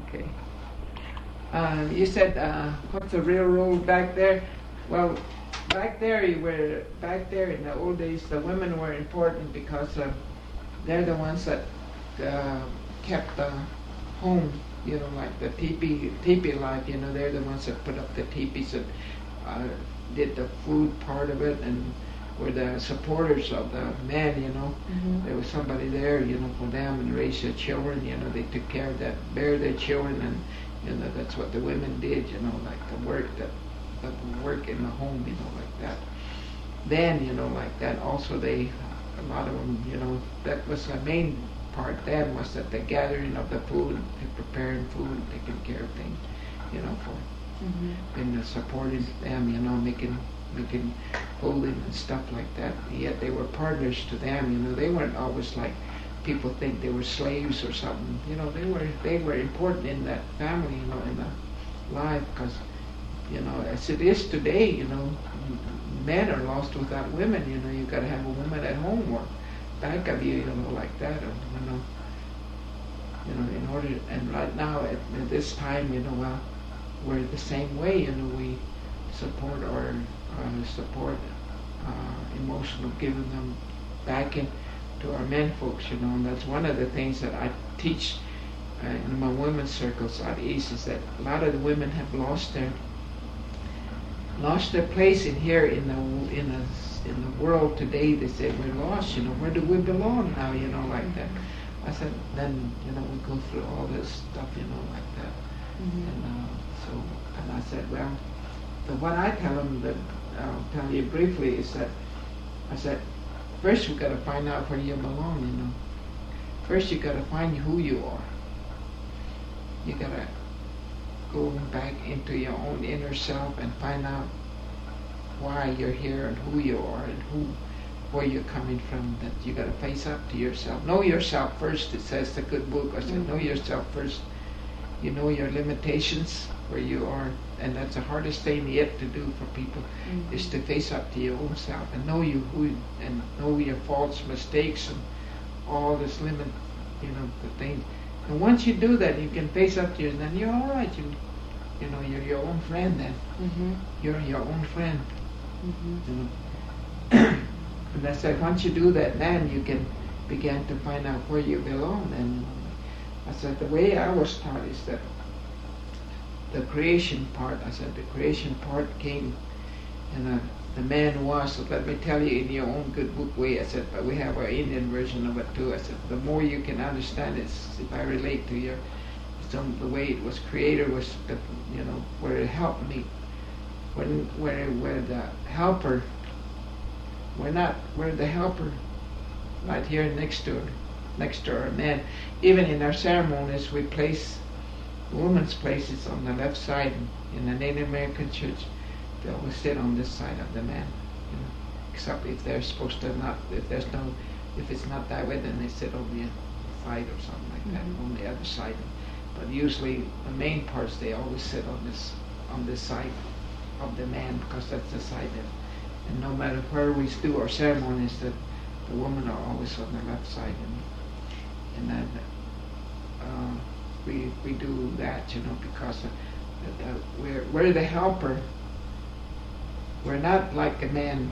Okay. You said what's the railroad back there? Well, back there in the old days, the women were important because they're the ones that kept the home. You know, like the teepee life. You know, they're the ones that put up the teepees and did the food part of it and were the supporters of the men, you know. There was somebody there, you know, for them and raise their children, you know. They took care of that, bear their children, and, you know, that's what the women did, you know, like the work in the home, you know, like that. Then, you know, like that, also a lot of them, you know, that was the main part then, was that the gathering of the food, preparing food, taking care of things, you know, for, and supporting them, you know, making clothing and stuff like that. Yet they were partners to them, you know. They weren't always like people think they were slaves or something. You know, they were important in that family, you know, in the life, because, you know, as it is today, you know, men are lost without women. You know, you got to have a woman at home or back of you, you know, like that, or, you know, in order. And right now at this time, you know, we're the same way. You know, we support emotional, giving them back into our men folks, you know. And that's one of the things that I teach in my women's circles out east, is that a lot of the women have lost their place in here in the world today. They say we're lost, you know. Where do we belong now, you know, like that. I said, then, you know, we go through all this stuff, you know, like that. And I said, well, what I tell them, that I'll tell you briefly, is that I said, first you got to find out where you belong, you know. First you got to find who you are. You got to go back into your own inner self and find out why you're here and who you are and where you're coming from. That you got to face up to yourself. Know yourself first. It says the good book. I said, know yourself first. You know your limitations, where you are, and that's the hardest thing yet to do for people, is to face up to your own self and know and know your faults, mistakes, and all this limit, you know, the things. And once you do that, you can face up to you, and then you're all right. You know, you're your own friend then. You're your own friend. You know. And I said, once you do that, then you can begin to find out where you belong. And I said, the way I was taught is that the creation part, I said, the creation part came, and the man was, so let me tell you in your own good book way, I said, but we have our Indian version of it too. I said, the more you can understand it, if I relate to the way it was created was, you know, where it helped me, where the helper, we're the helper right here next to our man. Even in our ceremonies, we place women's places on the left side. In the Native American church, they always sit on this side of the man, you know, except if they're supposed to not, if it's not that way, then they sit on the side or something like that, on the other side. But usually the main parts, they always sit on this side of the man, because that's the side that, and no matter where we do our ceremonies, that the women are always on the left side, and then we do that, you know, because we're the helper. We're not like a man.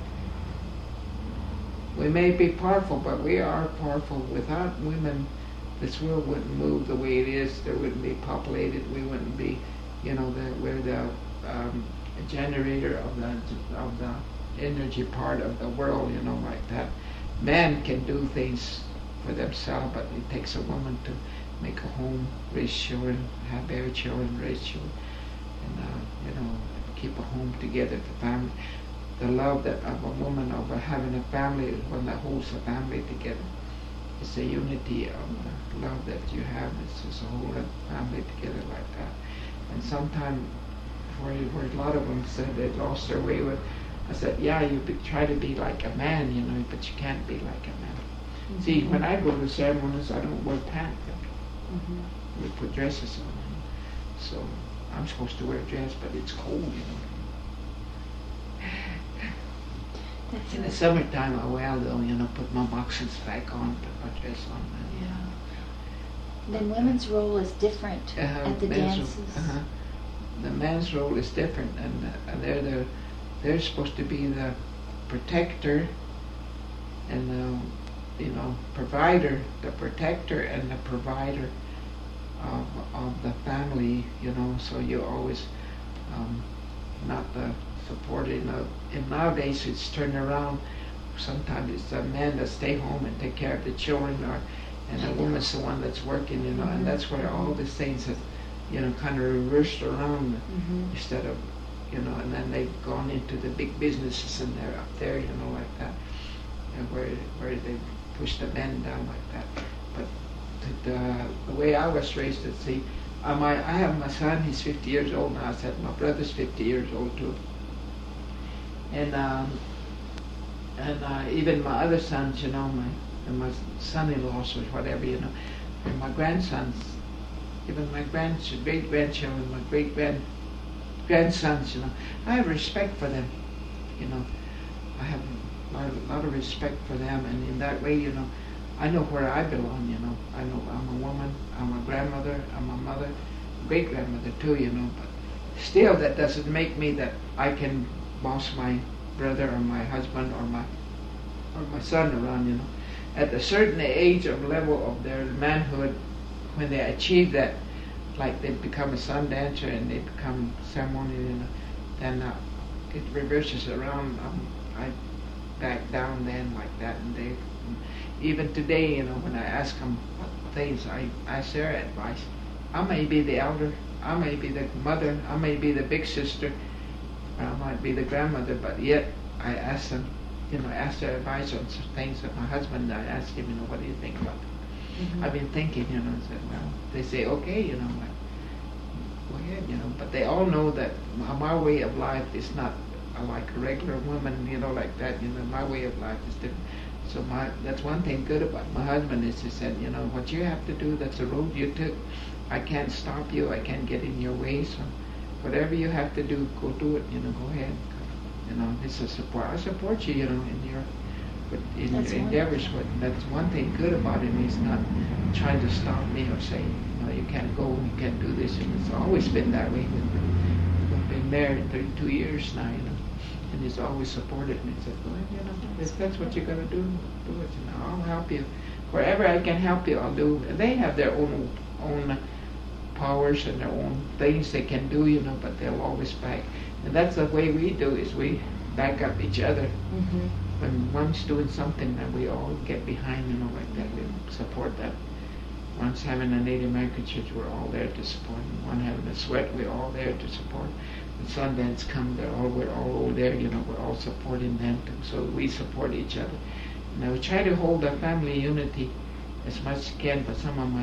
We may be powerful, but we are powerful. Without women, this world wouldn't move the way it is. There wouldn't be populated. We wouldn't be, you know, we're the generator of the energy part of the world, you know, like that. Men can do things for themselves, but it takes a woman to make a home, raise children, bear children, raise children, and you know, keep a home together, the family. The love that of a woman over having a family is one that holds a family together. It's a unity of the love that you have. It's just a whole family together like that. And sometimes, where a lot of them said they lost their way with, I said, yeah, you try to be like a man, you know, but you can't be like a man. See, when I go to ceremonies, I don't wear pants. We put dresses on. So I'm supposed to wear a dress, but it's cold, you know. In the summertime, I will, though, you know, put my boxers back on, put my dress on. Then women's role is different at the dances. The man's role is different, and they're supposed to be the protector and the provider, the protector and the provider of the family. So you always not the supporter. And nowadays it's turned around. Sometimes it's the men that stay home and take care of the children, and the woman's the one that's working. And that's where all these things have kind of reversed around instead of, and then they've gone into the big businesses and they're up there, like that, and where they push the men down like that. But the way I was raised, I have my son, he's 50 years old now. I said my brother's 50 years old too. And even my other sons, my son-in-laws or whatever, and my grandsons, even my great-grandchildren, my great-grandsons, I have respect for them, I have a lot of respect for them, and in that way, I know where I belong, I know I'm a woman, I'm a grandmother, I'm a mother, great-grandmother too, but still that doesn't make me that I can boss my brother or my husband or my son around, At a certain age or level of their manhood, when they achieve that, like they become a sun dancer and they become ceremonial, then it reverses around. I back down then like that, and even today, when I ask them what things, I ask their advice. I may be the elder, I may be the mother, I may be the big sister, or I might be the grandmother, but yet I ask them, ask their advice on some things. That my husband, I ask him, what do you think about it? I've been thinking, and said, well, they say, okay, like, go ahead, but they all know that my way of life is not like a regular woman, like that, my way of life is different. So that's one thing good about my husband is he said, what you have to do, that's the road you took. I can't stop you, I can't get in your way, so whatever you have to do, go do it, go ahead. This is support. I support you, in your endeavors. But that's one thing good about him. He's not trying to stop me or say, you can't go, you can't do this. And it's always been that way. We've been married 32 years now, and he's always supported me. He said, well, if that's what you're going to do it. I'll help you. Wherever I can help you, I'll do. And they have their own powers and their own things they can do, but they'll always back. And that's the way we do, is we back up each other. When one's doing something, then we all get behind, like that. We support that. One's having a Native American church, we're all there to support. And one having a sweat, we're all there to support. When Sundance come, we're all there, we're all supporting them too. So we support each other. And we try to hold our family unity as much as we can, but some of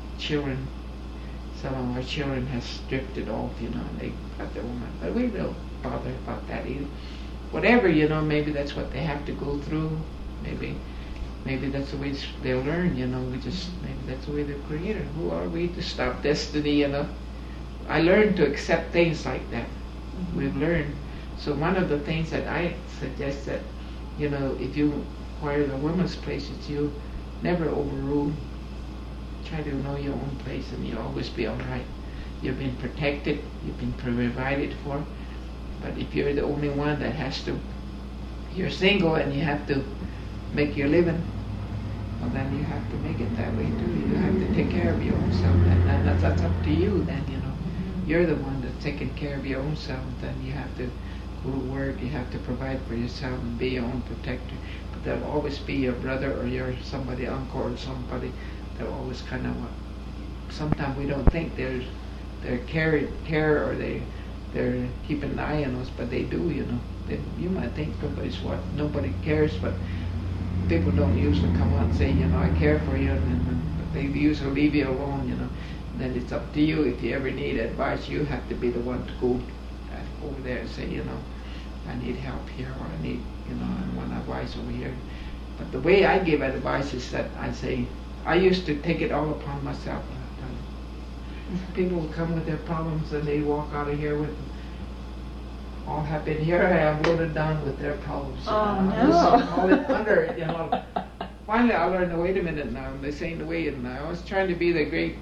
our children has drifted off, and they got their own mind. But we don't bother about that either. Whatever, maybe that's what they have to go through. Maybe that's the way they'll learn, maybe that's the way they're created. Who are we to stop destiny, I learned to accept things like that. We've learned. So one of the things that I suggest that, if you acquire the women's places, you never overrule. Try to know your own place, and you'll always be all right. You've been protected, you've been provided for. But if you're the only one that has to, you're single and you have to make your living, well, then you have to make it that way too. You have to take care of your own self, and that's up to you then, You're the one that's taking care of your own self, then you have to go to work, you have to provide for yourself and be your own protector. But there'll always be your brother or your somebody, uncle or somebody. They're always kind of, sometimes we don't think they're care or they're keeping an eye on us, but they do, you might think nobody cares, but people don't usually come out and say, I care for you, but they usually leave you alone, Then it's up to you. If you ever need advice, you have to be the one to go over there and say, I need help here, or I need, I want advice over here. But the way I give advice is that I say, I used to take it all upon myself. People would come with their problems and they walk out of here with all happy. And here I am loaded down with their problems. Oh, no. All under, finally I learned, wait a minute now, this ain't the way. And I was trying to be the great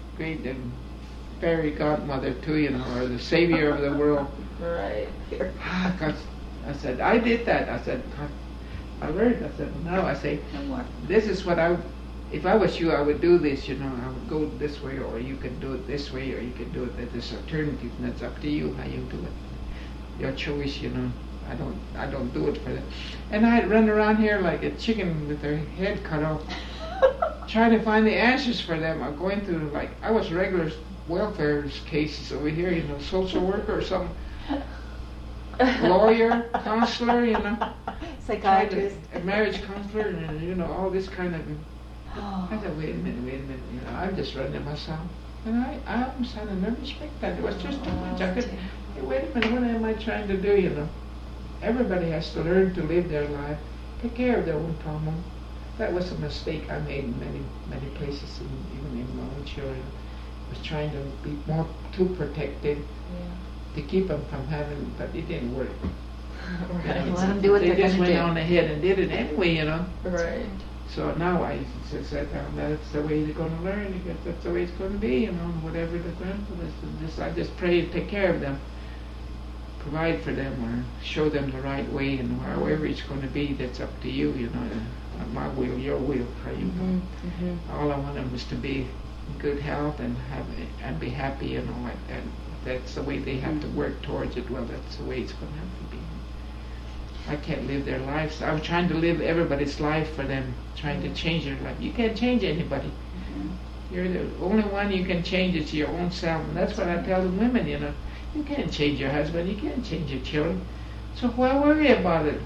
fairy godmother too, or the savior of the world. Right. Because I said, I did that. I said, I learned. I said, no, I say, No more. this is what if I was you, I would do this, I would go this way, or you can do it this way, or you can do it at this alternative, and it's up to you how you do it. Your choice, I don't do it for them. And I'd run around here like a chicken with their head cut off, trying to find the answers for them. I'm going through, I was regular welfare cases over here, social worker or some lawyer, counselor, Psychiatrist. A marriage counselor, and all this kind of. Oh. I said, wait a minute, I'm just running myself. And I almost had a nervous breakdown. It was just too much. I could, hey, wait a minute, what am I trying to do, Everybody has to learn to live their life, take care of their own problem. That was a mistake I made in many places, even in my own children. I was trying to be too protective to keep them from having, but it didn't work. Right. Let them do what They they're just going to went do. on ahead and did it anyway, Right. So now I said, that's the way they're going to learn, because that's the way it's going to be, whatever the grandfathers. I just pray to take care of them, provide for them, or show them the right way, and however it's going to be, that's up to you, my will, your will, how you go. All I want them is to be in good health and be happy and all like that. That's the way they have to work towards it. Well, that's the way it's going to have to be. I can't live their lives. I'm trying to live everybody's life for them, trying to change their life. You can't change anybody. You're the only one you can change is your own self. And that's what I tell the women, You can't change your husband. You can't change your children. So why worry about it?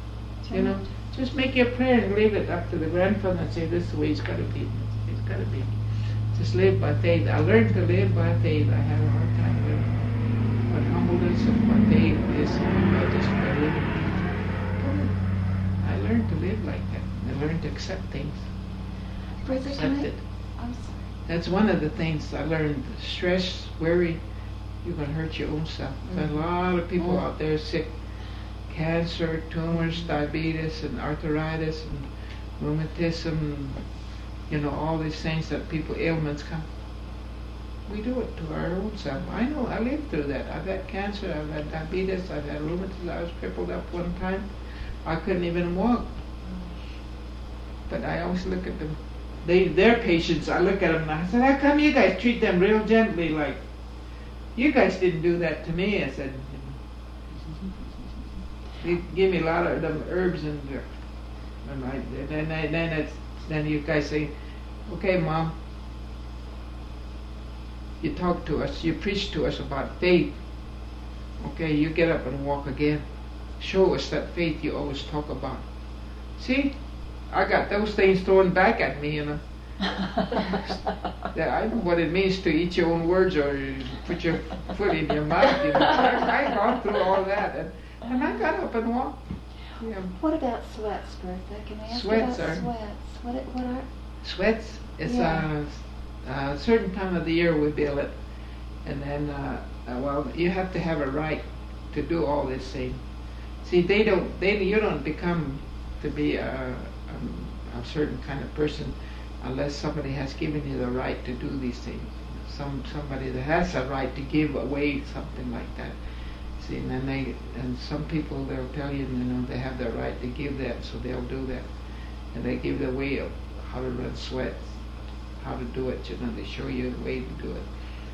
Just make your prayer and leave it up to the grandfather and say, this is the way it's got to be. It's got to be. Just live by faith. I learned to live by faith. I had a hard time with it. But humbleness of my faith is just by living. I learned to live like that. I learned to accept things. Brother, Accept it. I'm sorry. That's one of the things I learned. Stress, worry, you're going to hurt your own self. There's a lot of people out there sick. Cancer, tumors, diabetes, and arthritis, and rheumatism, all these things that ailments come. We do it to our own self. I know, I lived through that. I've had cancer, I've had diabetes, I've had rheumatism. I was crippled up one time. I couldn't even walk. But I always look at them. Their patients, I look at them and I said, how come you guys treat them real gently, like, you guys didn't do that to me? I said, they give me a lot of them herbs and then you guys say, okay, Mom, you talk to us, you preach to us about faith. Okay, you get up and walk again. Show us that faith you always talk about. See, I got those things thrown back at me, I know what it means to eat your own words or put your foot in your mouth. I've gone through all that, and I got up and walked. Yeah. What about sweats, Bertha? Can we ask Sweats about are- sweats? What are? Sweats, it's Yeah. a certain time of the year we bill it, and then you have to have a right to do all this thing. See, you don't become to be a certain kind of person unless somebody has given you the right to do these things. Somebody that has a right to give away something like that. See, and some people, they'll tell you, they have the right to give that, so they'll do that, and they give the way of how to run sweats, how to do it. They show you the way to do it,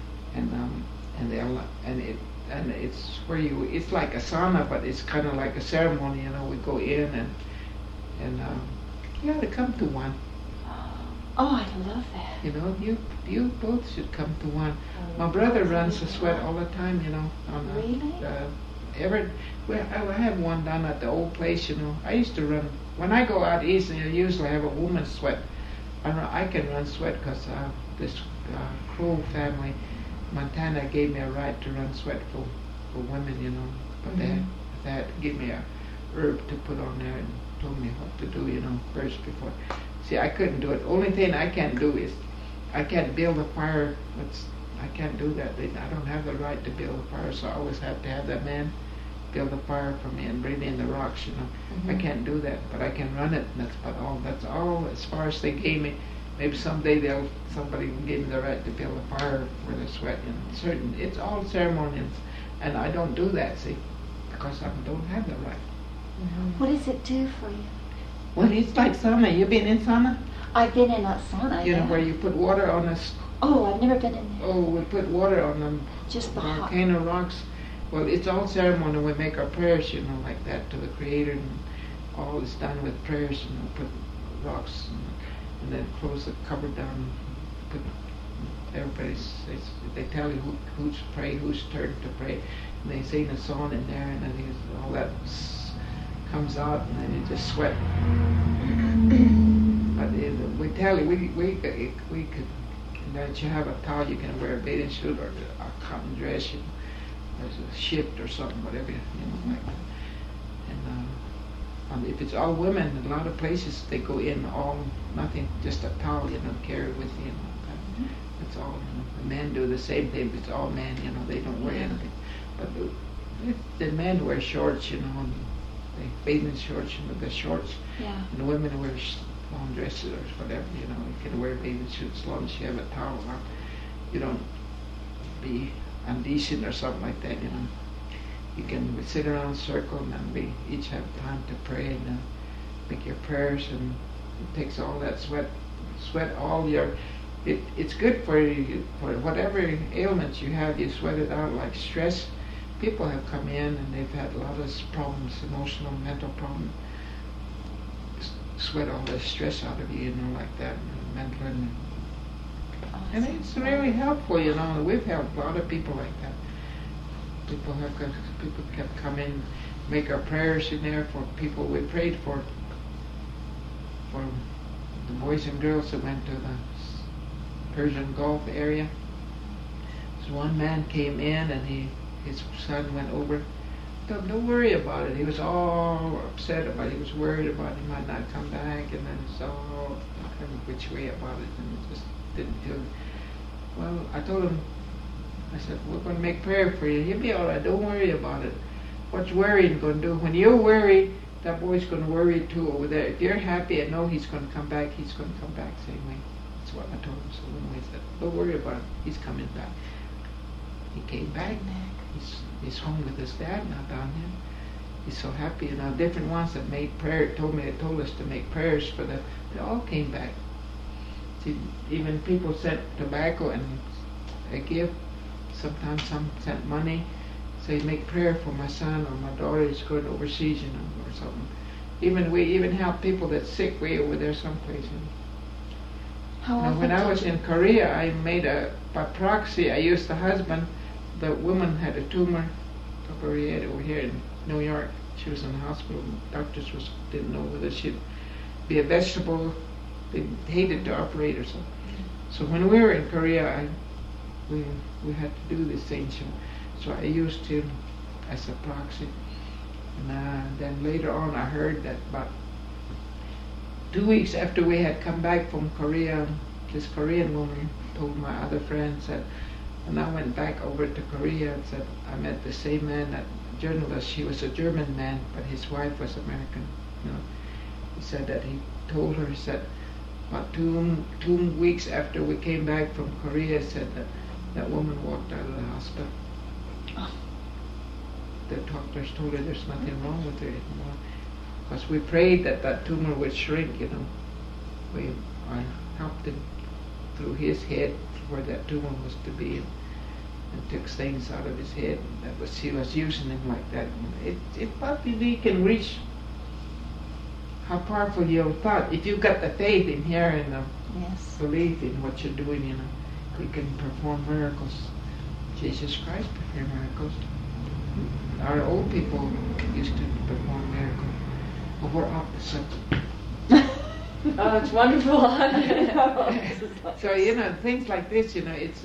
and it's where it's like a sauna, but it's kind of like a ceremony. We go in and you ought to come to one. Oh, I love that. You both should come to one. My brother runs a sweat all the time, Really? I have one down at the old place, I used to run, when I go out east, I usually have a woman's sweat. I can run sweat because this Crow family, Montana, gave me a right to run sweat for women, but they had to give me a herb to put on there and told me what to do, first before. See, I couldn't do it. Only thing I can't do is I can't build a fire. I can't do that. I don't have the right to build a fire, so I always have to have that man build a fire for me and bring in the rocks, you know. I can't do that, but I can run it, and that's all as far as they gave me. Maybe someday somebody will give me the right to build a fire where they sweat, you know. It's all ceremonials, and I don't do that, see, because I don't have the right. What does it do for you? Well, it's like sauna. You been in sauna? I've been in a sauna. You know, where you put water on the... Oh, I've never been in there. Oh, we put water on them Just the hot. volcano rocks. Well, it's all ceremony. We make our prayers, you know, like that to the Creator, and all is done with prayers, you know, put rocks, and then close the cover down, put they tell you who's pray, whose turn to pray, and they sing a song in there, and then all that comes out, and then you just sweat. But we tell you, we could that you have a towel, you can wear a bathing suit or a cotton dress, you know, there's a shift or something, whatever, you know, like that. And if it's all women, a lot of places they go in all nothing, just a towel, you know, carry with you. That's all. You know. The men do the same thing. It's all men, you know, they don't wear anything. But the men wear shorts, you know, and they bathing shorts, you know, the shorts. Yeah. And the women wear long dresses or whatever, you know. You can wear bathing suits as long as you have a towel on. You don't be indecent or something like that, you know. You can sit around in a circle, and then we each have time to pray and make your prayers, and it takes all that sweat all your. It's good for you, for whatever ailments you have. You sweat it out, like stress. People have come in and they've had a lot of problems, emotional, mental problems. Sweat all the stress out of you, you know, like that, mental and it's really helpful, you know. We've helped a lot of people like that. People kept coming, make our prayers in there for people we prayed for the boys and girls that went to the Persian Gulf area. So one man came in and his son went over. Don't worry about it. He was all upset about it. He was worried about he might not come back, and then it's all every which way about it, and it just didn't feel. Well, I told him, I said, we're going to make prayer for you. You'll be all right. Don't worry about it. What's worrying going to do? When you're worried, that boy's going to worry too over there. If you're happy and know he's going to come back, he's going to come back same way. That's what I told him. So when we said, don't worry about it. He's coming back. He came back. He's home with his dad now down here. He's so happy. And different ones that made prayer told us to make prayers for them. They all came back. See, even people sent tobacco and a gift. Sometimes some sent money. Say, make prayer for my son or my daughter is going overseas, you know, or something. We even help people that's sick way over there someplace. You know. Now, when I was in Korea, I made by proxy, I used the husband. The woman had a tumor over here in New York. She was in the hospital. Doctors didn't know whether she'd be a vegetable. They hated to operate or something. So when we were in Korea, we had to do this thing. So I used him as a proxy. And then later on, I heard that about 2 weeks after we had come back from Korea, this Korean woman told my other friends that. And I went back over to Korea and said, I met the same man, that journalist. He was a German man, but his wife was American. You know, he said that he told her, he said, about two weeks after we came back from Korea, said that woman walked out of the hospital. Oh. The doctors told her there's nothing wrong with her anymore. Because we prayed that tumor would shrink, you know. I helped him through his head where that tumor was to be, and took things out of his head. He was using him like that. It probably can reach how powerful your thought. If you've got the faith in here and the belief in what you're doing, you know, you can perform miracles. Jesus Christ performed miracles. Our old people used to perform miracles, but we're off the subject. Oh, it's wonderful. So, you know, things like this, you know, it's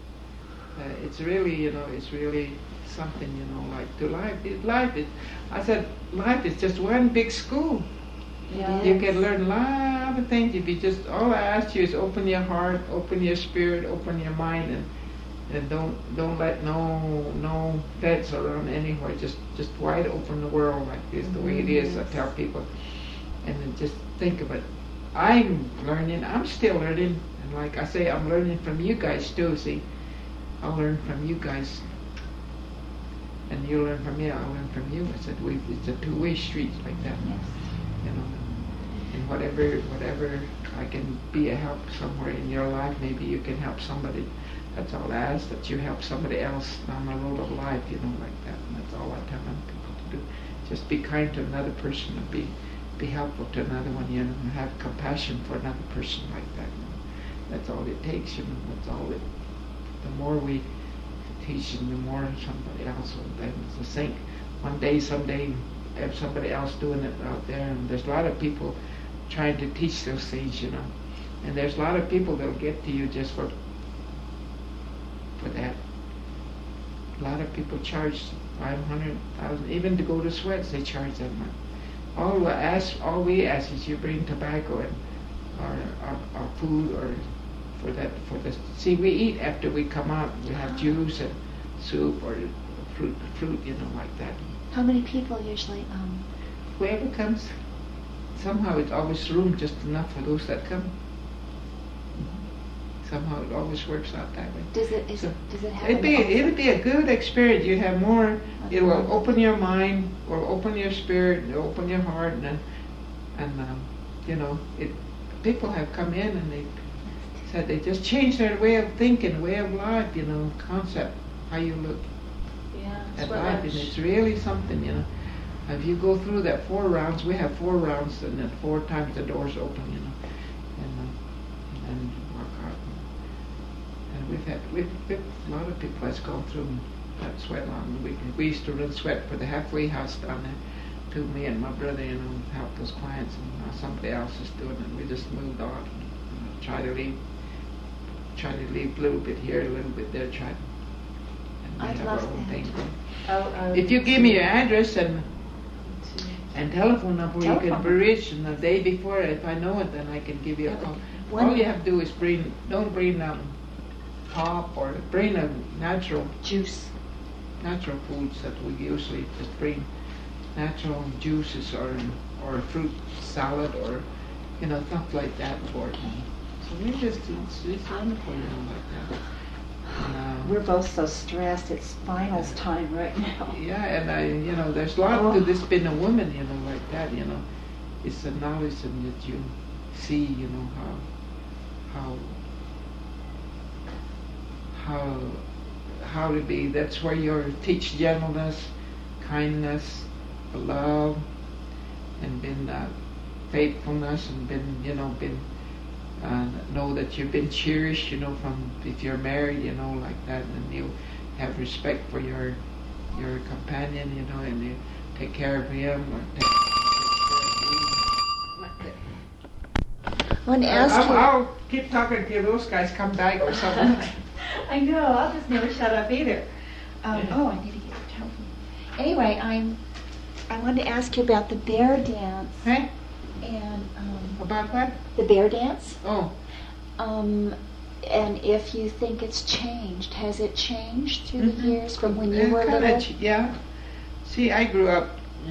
really, you know, it's really something, you know, like to life is, I said, life is just one big school. Yeah. You can learn a lot of things if you just, all I ask you is open your heart, open your spirit, open your mind, And don't let no fence around anywhere. Just wide open the world like this, the way it is. I tell people, and then just think of it. I'm learning. I'm still learning, and like I say, I'm learning from you guys too. See, I'll learn from you guys, and you learn from me. I'll learn from you. I said it's a two-way street like that. Yes. You know, and whatever I can be a help somewhere in your life. Maybe you can help somebody. That's all I ask, that you help somebody else on the road of life, you know, like that. And that's all I tell people to do. Just be kind to another person and be helpful to another one, you know, and have compassion for another person like that. You know. That's all it takes, you know. That's all it. The more we teach them, the more somebody else will then think. One day, someday, have somebody else doing it out there, and there's a lot of people trying to teach those things, you know. And there's a lot of people that'll get to you just for that. A lot of people charge 500,000, even to go to sweats they charge that much. All we ask is you bring tobacco and or food or for the. See, we eat after we come out. We have juice and soup or fruit, you know, like that. How many people usually? Whoever comes, somehow it's always room just enough for those that come. Somehow it always works out that way. Does it have? It'd be a good experience. You have more. It will open your mind, will open your spirit, it'll open your heart, and you know, people have come in and they said they just changed their way of thinking, way of life, you know, concept, how you look at life, and it's really something, you know. If you go through that 4 rounds, we have 4 rounds, and then 4 times the doors open, you know, and walk out. And we've a lot of people that's gone through that sweat line. We used to run sweat for the halfway house down there. To me and my brother, you know, help those clients, and now somebody else is doing it. We just moved on. And try to leave a little bit here, a little bit there. And we I'd have love our own that. thing. If you give me your address and telephone number, you can be reached, and the day before, if I know it, then I can give you a call. All you have to do is don't bring pop, or bring a natural foods that we usually just bring, natural juices or fruit salad, or you know, stuff like that for it. So we just it's wonderful, you know, like that. And, We're both so stressed. It's finals time right now. yeah, and you know, there's a lot to this being a woman, you know, like that, you know. It's the knowledge that you see, you know, how to be. That's where you teach gentleness, kindness, love, and been faithfulness, and been know that you've been cherished, you know, from if you're married, you know, like that, and you have respect for your companion, you know, and you take care of him or take care of you. I want to ask you. I'll keep talking till those guys come back or something. I know. I'll just never shut up either. Oh, I need to get your telephone. Anyway, I wanted to ask you about the bear dance. Hey? And About what? the bear dance. Oh. And if you think it's changed, has it changed through the years from when you were little? Yeah. See, I grew up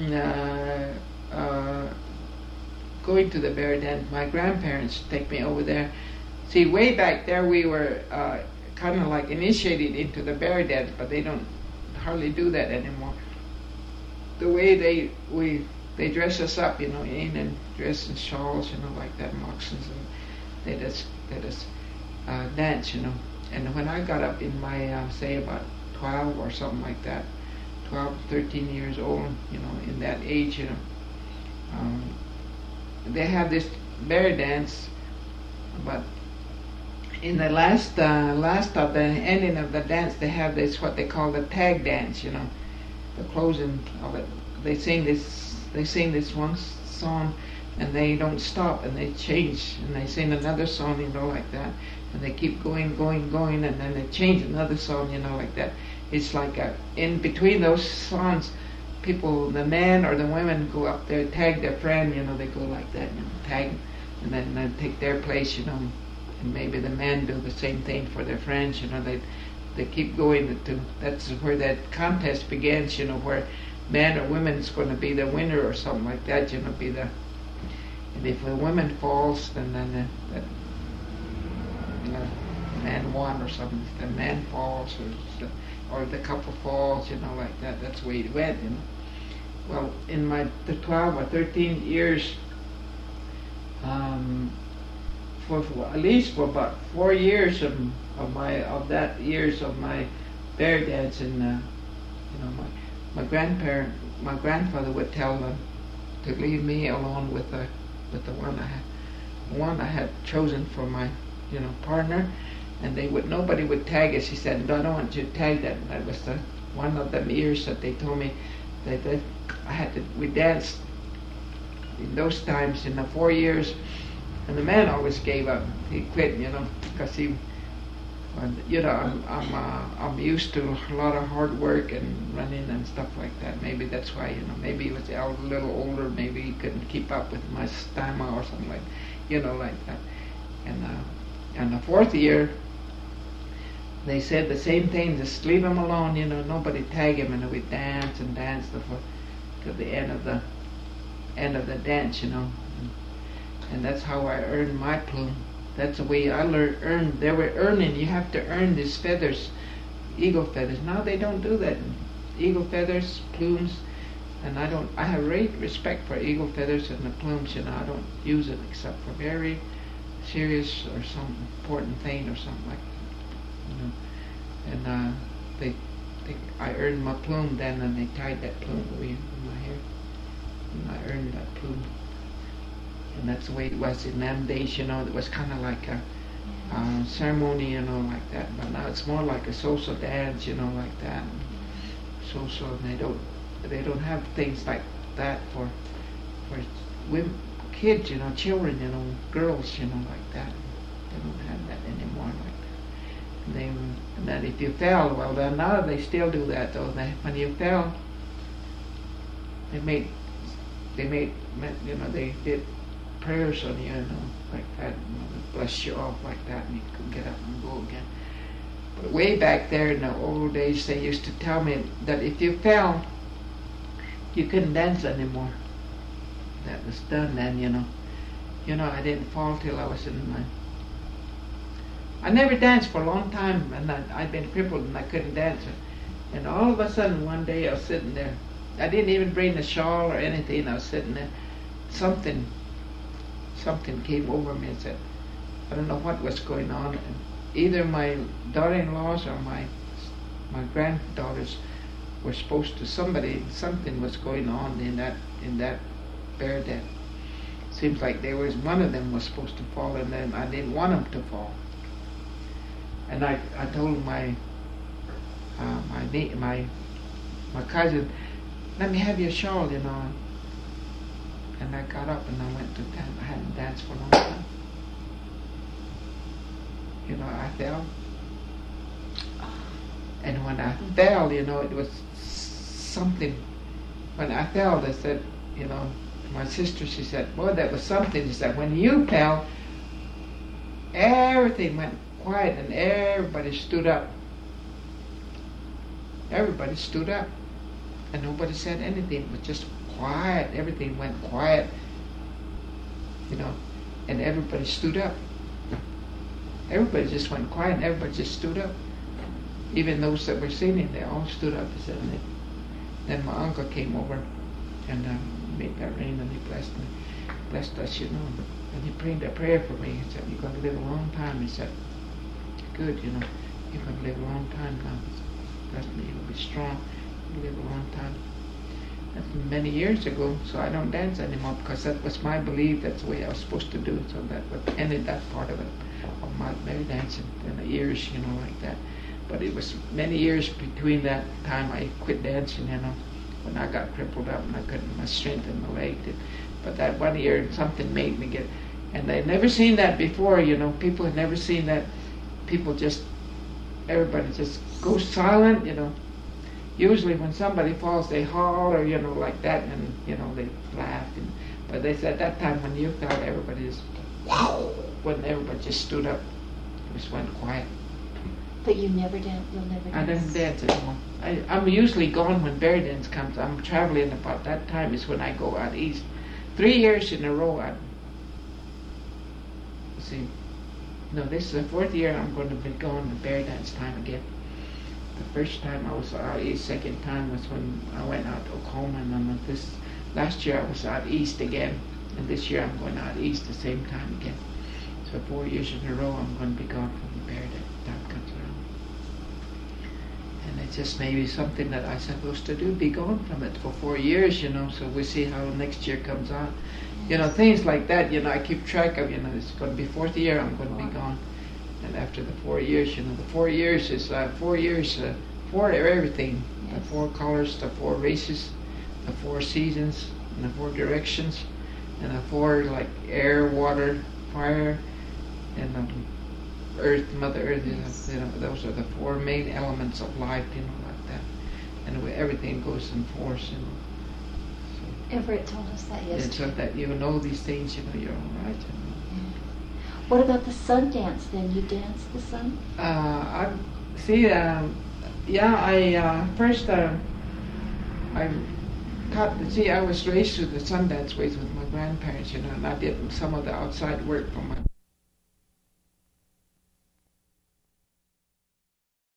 going to the bear dance. My grandparents take me over there. See, way back there we were kind of like initiated into the bear dance, but they don't hardly do that anymore. The way they dress us up, you know, in dress in shawls, you know, like that, moccasins, and they just dance, you know. And when I got up in my, say about 12 or something like that, 12, 13 years old, you know, in that age, you know, they have this bear dance, but in the last of the ending of the dance, they have this, what they call the tag dance, you know, the closing of it. They sing this one song, and they don't stop, and they change, and they sing another song, you know, like that, and they keep going, and then they change another song, you know, like that. It's like in between those songs, people, the men or the women, go up there, tag their friend, you know, they go like that, you know, tag, and then they take their place, you know, and maybe the men do the same thing for their friends, you know, they they keep going to. That's where that contest begins. Where man or woman is going to be the winner or something like that. Be the. And if the woman falls, then that man won or something. If the man falls or the couple falls, like that. That's the way it went. Well, in the 12 or 13 years, for at least for about 4 years of my bear dancing, my grandfather would tell them to leave me alone with the one I had chosen for my partner, and nobody would tag us. He said, "No, I don't want you to tag that." And that was one of them years that they told me that we danced in those times in the 4 years, and the man always gave up. He quit, because I'm used to a lot of hard work and running and stuff like that. Maybe that's why, maybe he was a little older. Maybe he couldn't keep up with my stamina or something like that. And the 4th year, they said the same thing. Just leave him alone, nobody tag him, and we dance and dance till the end of the dance, and that's how I earned my plume. That's the way I earned. They were earning. You have to earn these feathers, eagle feathers. Now they don't do that. Eagle feathers, plumes, and I have great respect for eagle feathers and the plumes. I don't use it except for very serious or some important thing or something like that. And I earned my plume then, and they tied that plume away in my hair, and I earned that plume. And that's the way it was in them days, it was kind of like a ceremony, like that. But now it's more like a social dance, like that. Social, and they don't have things like that for women, kids, children, girls, like that. They don't have that anymore like that. And then if you fell, well, then now they still do that though. When you fell, they did prayers on you, like that, bless you off like that, and you could get up and go again. But way back there in the old days, they used to tell me that if you fell, you couldn't dance anymore. That was done then, I didn't fall till I was in my... I never danced for a long time, and I'd been crippled and I couldn't dance. And all of a sudden, one day I was sitting there. I didn't even bring a shawl or anything. I was sitting there. Something came over me and said, I don't know what was going on. And either my daughter-in-laws or my granddaughters were supposed to, something was going on in that bear den. Seems like one of them was supposed to fall, and then I didn't want him to fall. And I told my cousin, let me have your shawl, And I got up and I went to dance. I hadn't danced for a long time. I fell. And when I fell, it was something. When I fell, they said, my sister, she said, boy, that was something. She said, when you fell, everything went quiet and everybody stood up. Everybody stood up. And nobody said anything. It was just quiet. Everything went quiet. And everybody stood up. Everybody just went quiet and everybody just stood up. Even those that were singing, they all stood up. And then my uncle came over and made that rain, and he blessed us, And he prayed a prayer for me. He said, you're going to live a long time. He said, good, you're going to live a long time now. He said, bless me, you'll be strong. You'll live a long time. That's many years ago, so I don't dance anymore because that was my belief. That's the way I was supposed to do it. So that ended that part of it, of my belly dancing in the years, like that. But it was many years between that time I quit dancing, when I got crippled up and I couldn't, my strength in my leg did. But that one year, something made me get, and they'd never seen that before, people had never seen that. Everybody just goes silent, Usually when somebody falls, they holler, like that, and, they laugh. But they said that time when you fell, everybody just, wow, when everybody just stood up, it just went quiet. But you'll never dance. I don't dance anymore. I'm usually gone when bear dance comes. I'm traveling about that time is when I go out east. 3 years in a row. See, no, this is the 4th year I'm going to be going to bear dance time again. The first time I was out east, second time was when I went out to Oklahoma, and then this last year I was out east again, and this year I'm going out east the same time again. So 4 years in a row I'm going to be gone from the bear dance time comes around. And it's just maybe something that I'm supposed to do, be gone from it for 4 years, so we'll see how next year comes out. Things like that, I keep track of, it's going to be 4th year I'm going to be gone. And after the 4 years, the 4 years is 4 years for everything. Yes. The 4 colors, the 4 races, the 4 seasons, and the 4 directions, and the 4 like air, water, fire, and earth, Mother Earth. Yes. Those are the 4 main elements of life, like that. And everything goes in force, Everett told us that And yesterday. so that you know these things, you're all right. What about the sun dance then? You dance the sun? I see. First I I was raised with the Sundance ways with my grandparents, and I did some of the outside work for my